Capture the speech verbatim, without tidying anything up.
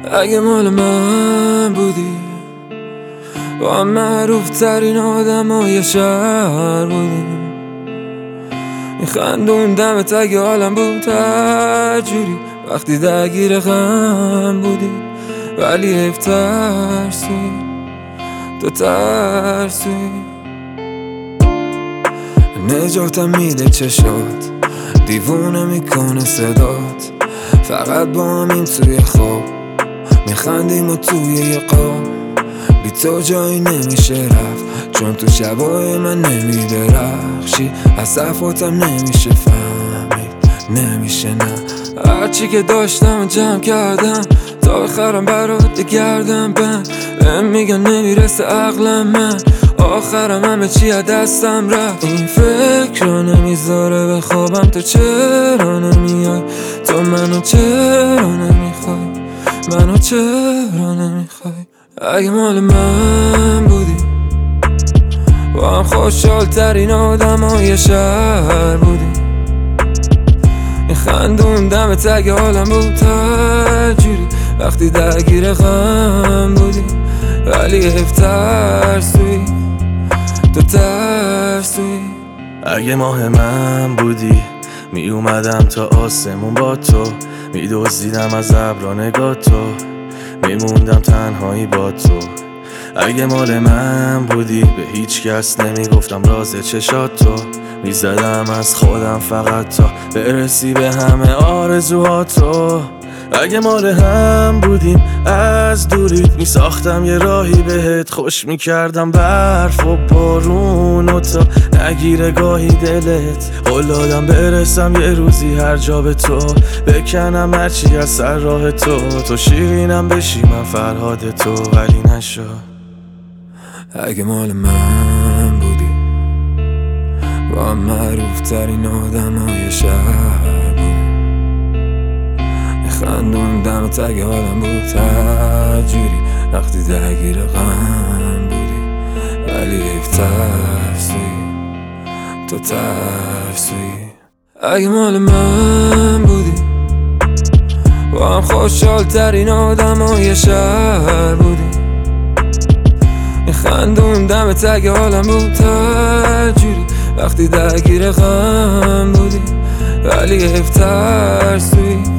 اگه مال من بودی، با معروف ترین آدم های شهر بودی، میخندون دمت اگه حالم بود هر جوری، وقتی درگیر غم بودی ولی حیف ترسوی، تو ترسوی. نجاتم میده چشات، دیوونه میکنه صدات، فقط با همین توی خواب میخندیم و توی یه قاب، بی تو جایی نمیشه رفت، چون تو شبای من نمیدرخشی، از صفاتم نمیشه فهمید، نمیشه نه. هرچی که داشتم جمع کردم تا بخرم برات گردم بند، بهم میگن نمیرسه عقلم، من آخرم همه چی از دستم رفت. این فکر رو نمیذاره بخوابم، تو چرا نمیای، تو منو چرا نمیخوای، منو چرا نمیخوای. اگه مال من بودی، با هم خوشحال ترین آدم های شهر بودی، میخندون دمت اگه حالم بود هر جوری، وقتی درگیر غم بودی ولی حیف ترسوی، تو ترسوی. اگه ماه من بودی، می اومدم تا آسمون با تو، می دزدیدم از ابرا نگاه تو، میموندم تنهایی با تو. اگه مال من بودی، به هیچ کس نمیگفتم راز چشات تو، میزدم از خودم فقط تا برسی به همه آرزوهاتو. اگه مال هم بودیم، از دوریت میساختم یه راهی بهت، خوش میکردم برف و بارون و تا نگیره گاهی دلت، قول دادم برسم یه روزی هر جا به تو، بکنم هرچی از سر راه تو، تو شیرینم بشی من فرهاد تو، ولی نشد. اگه مال من بودی، با معروف ترین آدم های شهر بودی، میخندون دمت اگه حالم بود هر جوری، وقتی درگیر غم بودی ولی حیف ترسوی، تو ترسوی. اگه مال من بودی، با هم خوشحال ترین آدم های شهر بودی، میخندون دمت اگه حالم بود هر جوری، وقتی درگیر غم بودی ولی حیف ترسوی.